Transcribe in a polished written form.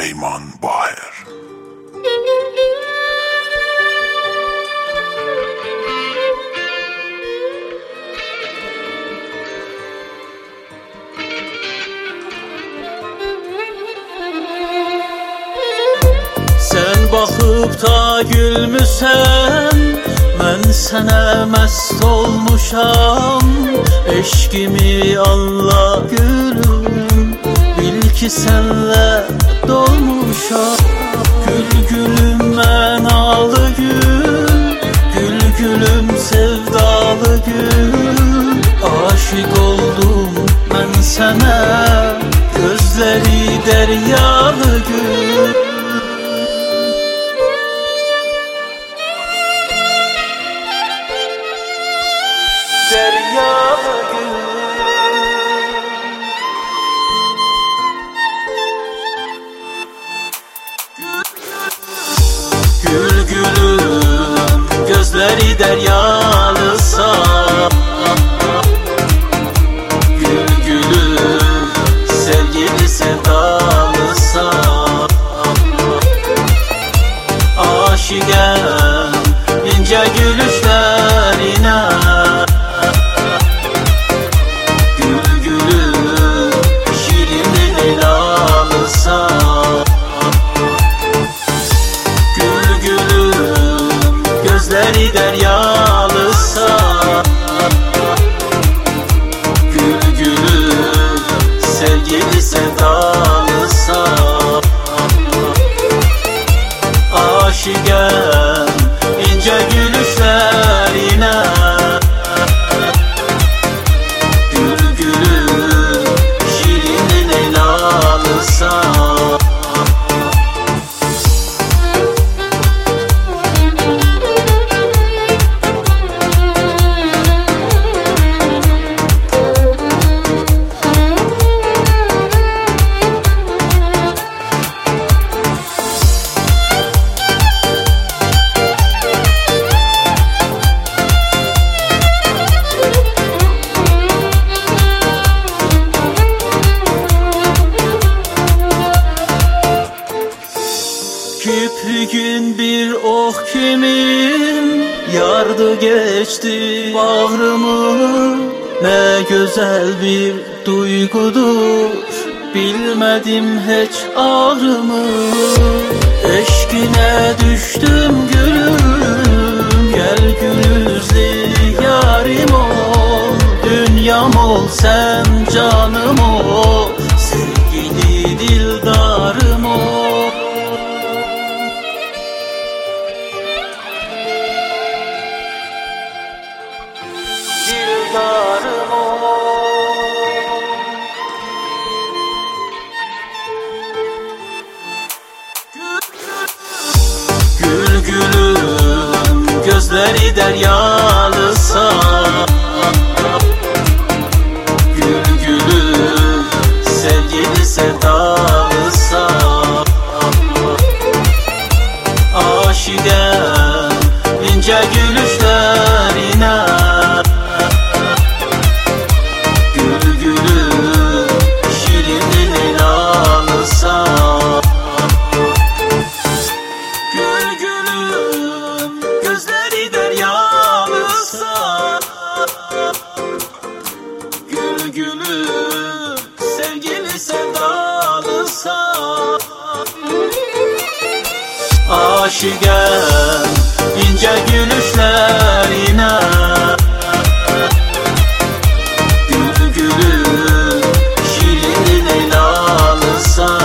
Peyman Baher. Sen bakıp da gülmüsən, mən sənə məst olmuşam. Eşkimi anla gülüm, bil ki sənlə dolmuşam. Gül gülüm mənalı gül, gül gülüm sevdalı gül. Aşık oldum mən sənə, gözləri dəryalı gül. Deryalı gül. Gül gülüm, gözleri deryalısa. Gül gülüm, sevgili sevdalısa. Aşıkem ince gülüşlerine. Gözleri deryalısa. Gül gülüm, sevgili sevdalısa. Aşıkem ince gülüşlerine. Gül gülüm, şirin leylalısa. Kiprigin bir oh kimin yardı geçti bağrımı. Ne güzel bir duygudur, bilmedim hiç ağrımı. Eşkine düştüm gülüm, gel gül yüzlü yarim ol. Dünyam ol sen canım ol, sevgili dildarım ol. Dildarım ol. Gül gülüm, gözleri deryalısa. Gül gülüm, sevgili sevdalısa. Aşıkem ince gülüşlerine. Gözleri deryalısa. Gül gülüm, sevgili sevdalısa. Aşıkem ince gülüşlerine. Gül gülüm, şirin leylalısa.